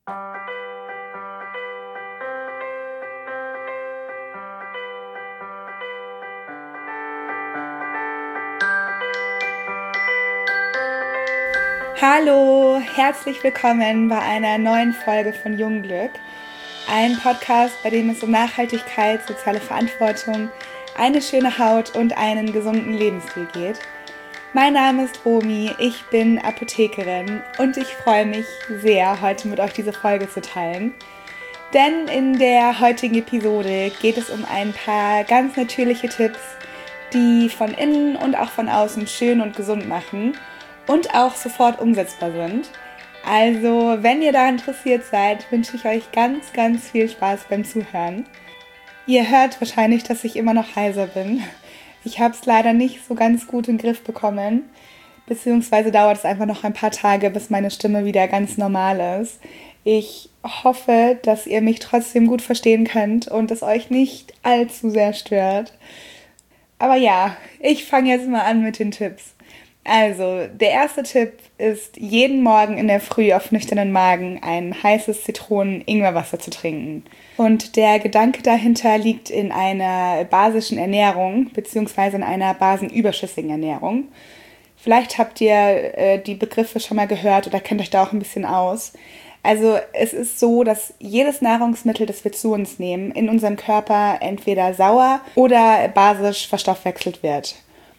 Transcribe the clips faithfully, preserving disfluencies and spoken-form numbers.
Hallo, herzlich willkommen bei einer neuen Folge von Jungglück, ein Podcast, bei dem es um Nachhaltigkeit, soziale Verantwortung, eine schöne Haut und einen gesunden Lebensstil geht. Mein Name ist Romy, ich bin Apothekerin und ich freue mich sehr, heute mit euch diese Folge zu teilen. Denn in der heutigen Episode geht es um ein paar ganz natürliche Tipps, die von innen und auch von außen schön und gesund machen und auch sofort umsetzbar sind. Also, wenn ihr daran interessiert seid, wünsche ich euch ganz, ganz viel Spaß beim Zuhören. Ihr hört wahrscheinlich, dass ich immer noch heiser bin. Ich habe es leider nicht so ganz gut in den Griff bekommen, beziehungsweise dauert es einfach noch ein paar Tage, bis meine Stimme wieder ganz normal ist. Ich hoffe, dass ihr mich trotzdem gut verstehen könnt und es euch nicht allzu sehr stört. Aber ja, ich fange jetzt mal an mit den Tipps. Also, der erste Tipp ist, jeden Morgen in der Früh auf nüchternen Magen ein heißes Zitronen-Ingwerwasser zu trinken. Und der Gedanke dahinter liegt in einer basischen Ernährung bzw. in einer basenüberschüssigen Ernährung. Vielleicht habt ihr äh, die Begriffe schon mal gehört oder kennt euch da auch ein bisschen aus. Also es ist so, dass jedes Nahrungsmittel, das wir zu uns nehmen, in unserem Körper entweder sauer oder basisch verstoffwechselt wird.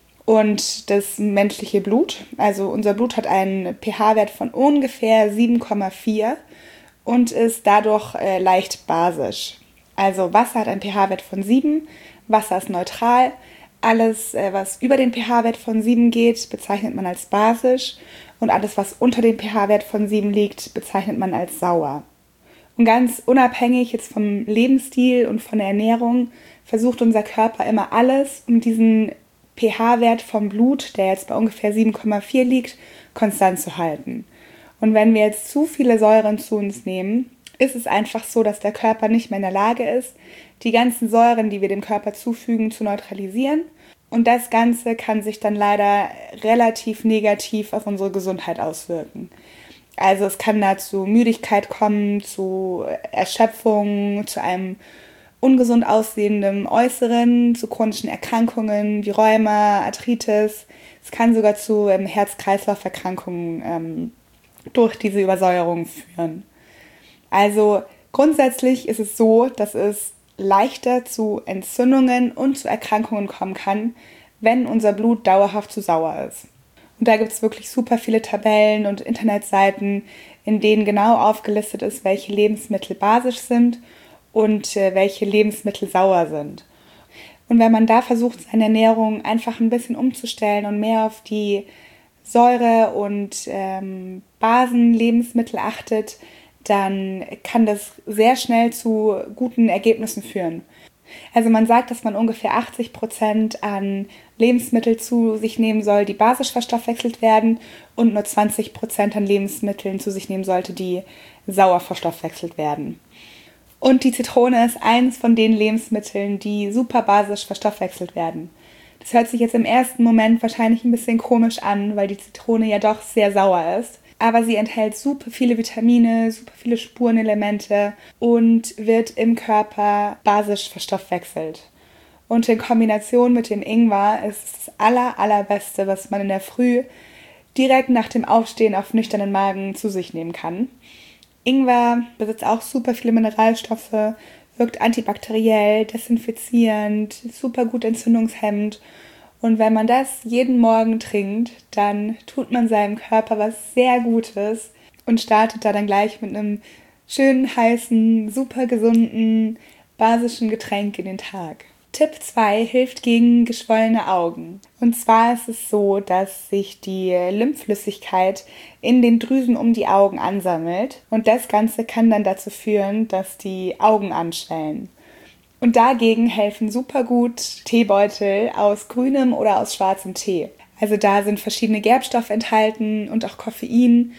Und das menschliche Blut, also unser Blut hat einen pH-Wert von ungefähr sieben Komma vier und ist dadurch äh, leicht basisch. Also Wasser hat einen pH-Wert von sieben, Wasser ist neutral. Alles, äh, was über den pH-Wert von sieben geht, bezeichnet man als basisch. Und alles, was unter dem pH-Wert von sieben liegt, bezeichnet man als sauer. Und ganz unabhängig jetzt vom Lebensstil und von der Ernährung versucht unser Körper immer alles, um diesen pH-Wert vom Blut, der jetzt bei ungefähr sieben Komma vier liegt, konstant zu halten. Und wenn wir jetzt zu viele Säuren zu uns nehmen, ist es einfach so, dass der Körper nicht mehr in der Lage ist, die ganzen Säuren, die wir dem Körper zufügen, zu neutralisieren. Und das Ganze kann sich dann leider relativ negativ auf unsere Gesundheit auswirken. Also es kann da zu Müdigkeit kommen, zu Erschöpfung, zu einem ungesund aussehendem Äußeren, zu chronischen Erkrankungen wie Rheuma, Arthritis. Es kann sogar zu ähm, Herz-Kreislauf-Erkrankungen ähm, durch diese Übersäuerung führen. Also grundsätzlich ist es so, dass es leichter zu Entzündungen und zu Erkrankungen kommen kann, wenn unser Blut dauerhaft zu sauer ist. Und da gibt es wirklich super viele Tabellen und Internetseiten, in denen genau aufgelistet ist, welche Lebensmittel basisch sind und äh, welche Lebensmittel sauer sind. Und wenn man da versucht, seine Ernährung einfach ein bisschen umzustellen und mehr auf die Säure- und ähm, Basenlebensmittel achtet, dann kann das sehr schnell zu guten Ergebnissen führen. Also man sagt, dass man ungefähr achtzig Prozent an Lebensmittel zu sich nehmen soll, die basisch verstoffwechselt werden, und nur zwanzig Prozent an Lebensmitteln zu sich nehmen sollte, die sauer verstoffwechselt werden. Und die Zitrone ist eines von den Lebensmitteln, die super basisch verstoffwechselt werden. Das hört sich jetzt im ersten Moment wahrscheinlich ein bisschen komisch an, weil die Zitrone ja doch sehr sauer ist. Aber sie enthält super viele Vitamine, super viele Spurenelemente und wird im Körper basisch verstoffwechselt. Und in Kombination mit dem Ingwer ist es das aller, allerbeste, was man in der Früh direkt nach dem Aufstehen auf nüchternen Magen zu sich nehmen kann. Ingwer besitzt auch super viele Mineralstoffe, wirkt antibakteriell, desinfizierend, super gut entzündungshemmend. Und wenn man das jeden Morgen trinkt, dann tut man seinem Körper was sehr Gutes und startet da dann gleich mit einem schönen, heißen, super gesunden, basischen Getränk in den Tag. Tipp zwei hilft gegen geschwollene Augen. Und zwar ist es so, dass sich die Lymphflüssigkeit in den Drüsen um die Augen ansammelt. Und das Ganze kann dann dazu führen, dass die Augen anschwellen. Und dagegen helfen super gut Teebeutel aus grünem oder aus schwarzem Tee. Also da sind verschiedene Gerbstoffe enthalten und auch Koffein.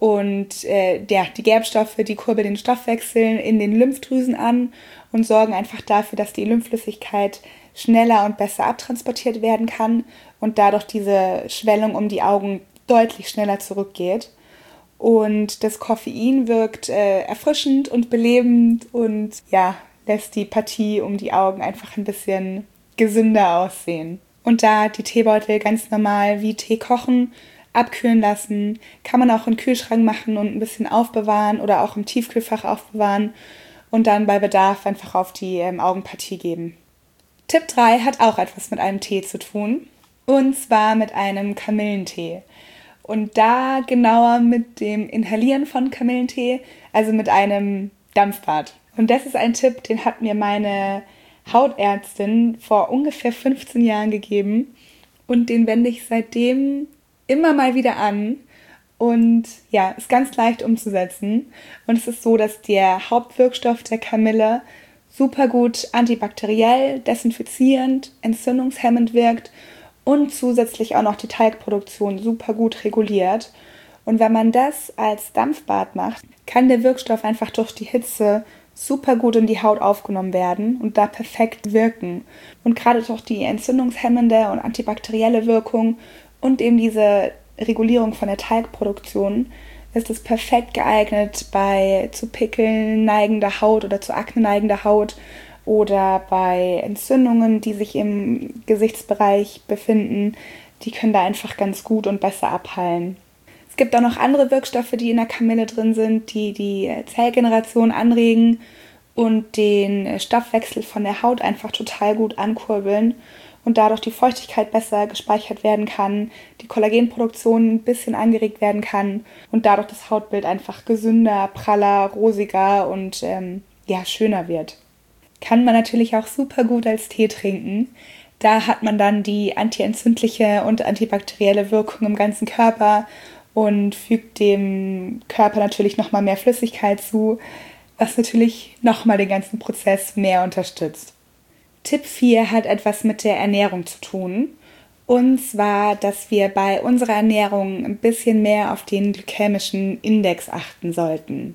Und äh, ja, die Gerbstoffe, die kurbeln den Stoffwechsel in den Lymphdrüsen an und sorgen einfach dafür, dass die Lymphflüssigkeit schneller und besser abtransportiert werden kann und dadurch diese Schwellung um die Augen deutlich schneller zurückgeht. Und das Koffein wirkt äh, erfrischend und belebend und ja, lässt die Partie um die Augen einfach ein bisschen gesünder aussehen. Und da die Teebeutel ganz normal wie Tee kochen, abkühlen lassen, kann man auch in den Kühlschrank machen und ein bisschen aufbewahren oder auch im Tiefkühlfach aufbewahren und dann bei Bedarf einfach auf die ähm, Augenpartie geben. Tipp drei hat auch etwas mit einem Tee zu tun, und zwar mit einem Kamillentee. Und da genauer mit dem Inhalieren von Kamillentee, also mit einem Dampfbad. Und das ist ein Tipp, den hat mir meine Hautärztin vor ungefähr fünfzehn Jahren gegeben und den wende ich seitdem immer mal wieder an und ja, ist ganz leicht umzusetzen. Und es ist so, dass der Hauptwirkstoff der Kamille super gut antibakteriell, desinfizierend, entzündungshemmend wirkt und zusätzlich auch noch die Talgproduktion super gut reguliert. Und wenn man das als Dampfbad macht, kann der Wirkstoff einfach durch die Hitze super gut in die Haut aufgenommen werden und da perfekt wirken. Und gerade durch die entzündungshemmende und antibakterielle Wirkung und eben diese Regulierung von der Talgproduktion ist es perfekt geeignet bei zu Pickeln neigender Haut oder zu Akne neigender Haut oder bei Entzündungen, die sich im Gesichtsbereich befinden. Die können da einfach ganz gut und besser abheilen. Es gibt auch noch andere Wirkstoffe, die in der Kamille drin sind, die die Zellgeneration anregen und den Stoffwechsel von der Haut einfach total gut ankurbeln und dadurch die Feuchtigkeit besser gespeichert werden kann, die Kollagenproduktion ein bisschen angeregt werden kann und dadurch das Hautbild einfach gesünder, praller, rosiger und ähm, ja, schöner wird. Kann man natürlich auch super gut als Tee trinken. Da hat man dann die antientzündliche und antibakterielle Wirkung im ganzen Körper und fügt dem Körper natürlich nochmal mehr Flüssigkeit zu, was natürlich nochmal den ganzen Prozess mehr unterstützt. Tipp vier hat etwas mit der Ernährung zu tun. Und zwar, dass wir bei unserer Ernährung ein bisschen mehr auf den glykämischen Index achten sollten.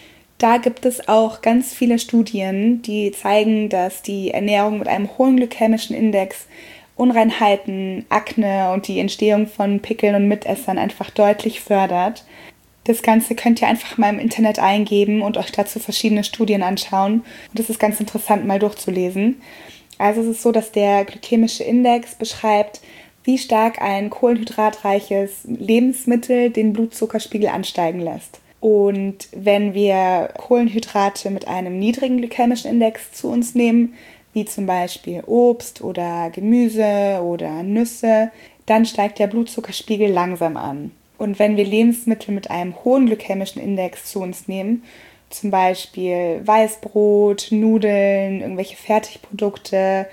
Da gibt es auch ganz viele Studien, die zeigen, dass die Ernährung mit einem hohen glykämischen Index Unreinheiten, Akne und die Entstehung von Pickeln und Mitessern einfach deutlich fördert. Das Ganze könnt ihr einfach mal im Internet eingeben und euch dazu verschiedene Studien anschauen. Und das ist ganz interessant mal durchzulesen. Also es ist so, dass der glykämische Index beschreibt, wie stark ein kohlenhydratreiches Lebensmittel den Blutzuckerspiegel ansteigen lässt. Und wenn wir Kohlenhydrate mit einem niedrigen glykämischen Index zu uns nehmen, wie zum Beispiel Obst oder Gemüse oder Nüsse, dann steigt der Blutzuckerspiegel langsam an. Und wenn wir Lebensmittel mit einem hohen glykämischen Index zu uns nehmen, zum Beispiel Weißbrot, Nudeln, irgendwelche Fertigprodukte,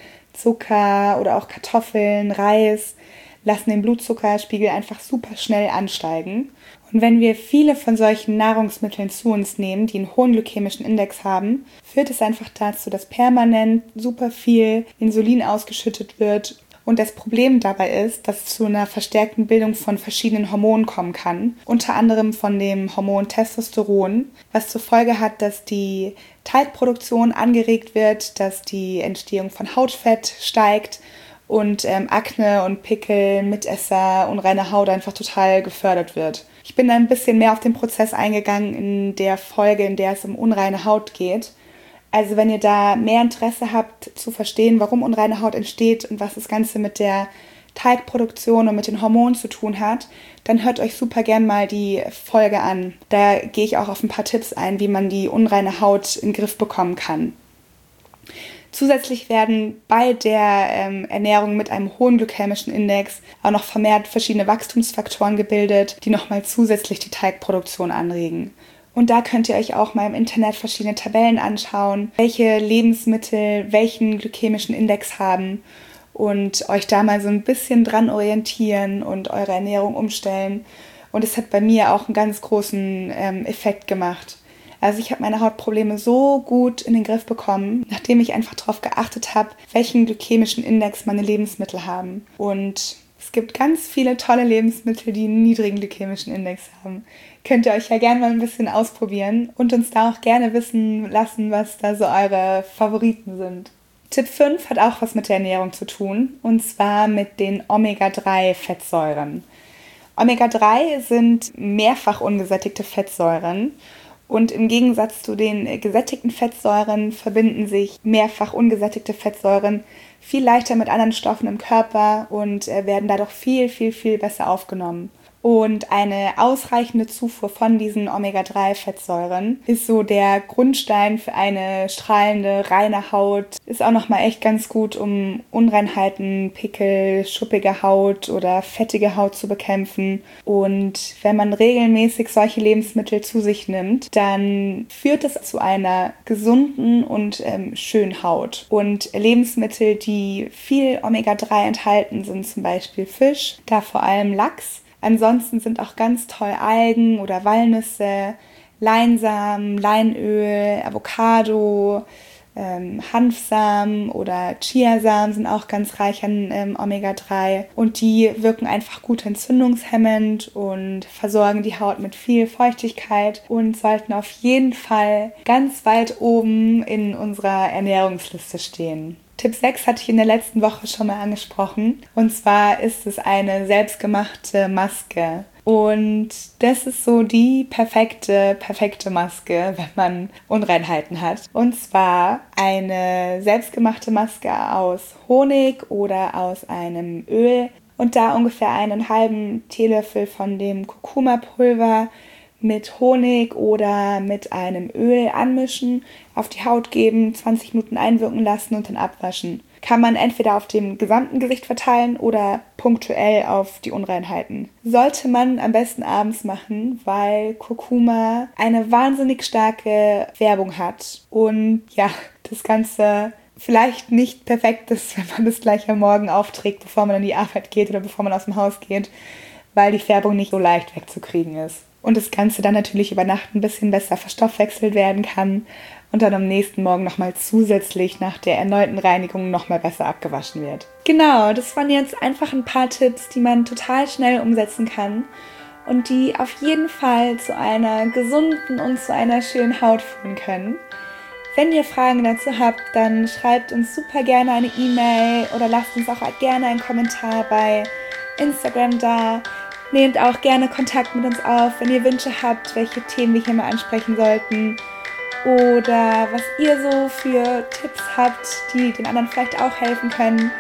Zucker oder auch Kartoffeln, Reis, lassen den Blutzuckerspiegel einfach super schnell ansteigen. Und wenn wir viele von solchen Nahrungsmitteln zu uns nehmen, die einen hohen glykämischen Index haben, führt es einfach dazu, dass permanent super viel Insulin ausgeschüttet wird. Und das Problem dabei ist, dass es zu einer verstärkten Bildung von verschiedenen Hormonen kommen kann, unter anderem von dem Hormon Testosteron, was zur Folge hat, dass die Talgproduktion angeregt wird, dass die Entstehung von Hautfett steigt und ähm, Akne und Pickel, Mitesser, unreine Haut einfach total gefördert wird. Ich bin da ein bisschen mehr auf den Prozess eingegangen in der Folge, in der es um unreine Haut geht. Also wenn ihr da mehr Interesse habt zu verstehen, warum unreine Haut entsteht und was das Ganze mit der Talgproduktion und mit den Hormonen zu tun hat, dann hört euch super gern mal die Folge an. Da gehe ich auch auf ein paar Tipps ein, wie man die unreine Haut in den Griff bekommen kann. Zusätzlich werden bei der ähm, Ernährung mit einem hohen glykämischen Index auch noch vermehrt verschiedene Wachstumsfaktoren gebildet, die nochmal zusätzlich die Talgproduktion anregen. Und da könnt ihr euch auch mal im Internet verschiedene Tabellen anschauen, welche Lebensmittel welchen glykämischen Index haben und euch da mal so ein bisschen dran orientieren und eure Ernährung umstellen. Und es hat bei mir auch einen ganz großen ähm, Effekt gemacht. Also ich habe meine Hautprobleme so gut in den Griff bekommen, nachdem ich einfach darauf geachtet habe, welchen glykämischen Index meine Lebensmittel haben. Und es gibt ganz viele tolle Lebensmittel, die einen niedrigen glykämischen Index haben. Könnt ihr euch ja gerne mal ein bisschen ausprobieren und uns da auch gerne wissen lassen, was da so eure Favoriten sind. Tipp fünf hat auch was mit der Ernährung zu tun, und zwar mit den Omega drei Fettsäuren. Omega drei sind mehrfach ungesättigte Fettsäuren. Und im Gegensatz zu den gesättigten Fettsäuren verbinden sich mehrfach ungesättigte Fettsäuren viel leichter mit anderen Stoffen im Körper und werden dadurch viel, viel, viel besser aufgenommen. Und eine ausreichende Zufuhr von diesen Omega drei Fettsäuren ist so der Grundstein für eine strahlende, reine Haut. Ist auch nochmal echt ganz gut, um Unreinheiten, Pickel, schuppige Haut oder fettige Haut zu bekämpfen. Und wenn man regelmäßig solche Lebensmittel zu sich nimmt, dann führt es zu einer gesunden und ähm, schönen Haut. Und Lebensmittel, die viel Omega drei enthalten, sind zum Beispiel Fisch, da vor allem Lachs. Ansonsten sind auch ganz toll Algen oder Walnüsse, Leinsamen, Leinöl, Avocado, ähm, Hanfsamen oder Chiasamen sind auch ganz reich an ähm, Omega drei. Und die wirken einfach gut entzündungshemmend und versorgen die Haut mit viel Feuchtigkeit und sollten auf jeden Fall ganz weit oben in unserer Ernährungsliste stehen. Tipp sechs hatte ich in der letzten Woche schon mal angesprochen. Und zwar ist es eine selbstgemachte Maske. Und das ist so die perfekte, perfekte Maske, wenn man Unreinheiten hat. Und zwar eine selbstgemachte Maske aus Honig oder aus einem Öl. Und da ungefähr einen halben Teelöffel von dem Kurkuma-Pulver mit Honig oder mit einem Öl anmischen, auf die Haut geben, zwanzig Minuten einwirken lassen und dann abwaschen. Kann man entweder auf dem gesamten Gesicht verteilen oder punktuell auf die Unreinheiten. Sollte man am besten abends machen, weil Kurkuma eine wahnsinnig starke Färbung hat und ja, das Ganze vielleicht nicht perfekt ist, wenn man das gleich am Morgen aufträgt, bevor man in die Arbeit geht oder bevor man aus dem Haus geht, weil die Färbung nicht so leicht wegzukriegen ist. Und das Ganze dann natürlich über Nacht ein bisschen besser verstoffwechselt werden kann und dann am nächsten Morgen nochmal zusätzlich nach der erneuten Reinigung nochmal besser abgewaschen wird. Genau, das waren jetzt einfach ein paar Tipps, die man total schnell umsetzen kann und die auf jeden Fall zu einer gesunden und zu einer schönen Haut führen können. Wenn ihr Fragen dazu habt, dann schreibt uns super gerne eine E-Mail oder lasst uns auch gerne einen Kommentar bei Instagram da. Nehmt auch gerne Kontakt mit uns auf, wenn ihr Wünsche habt, welche Themen wir hier mal ansprechen sollten oder was ihr so für Tipps habt, die den anderen vielleicht auch helfen können.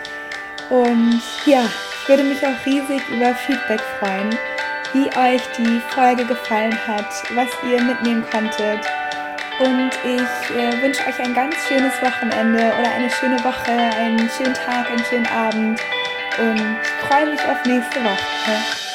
Und ja, ich würde mich auch riesig über Feedback freuen, wie euch die Folge gefallen hat, was ihr mitnehmen konntet. Und ich äh, wünsche euch ein ganz schönes Wochenende oder eine schöne Woche, einen schönen Tag, einen schönen Abend und freue mich auf nächste Woche.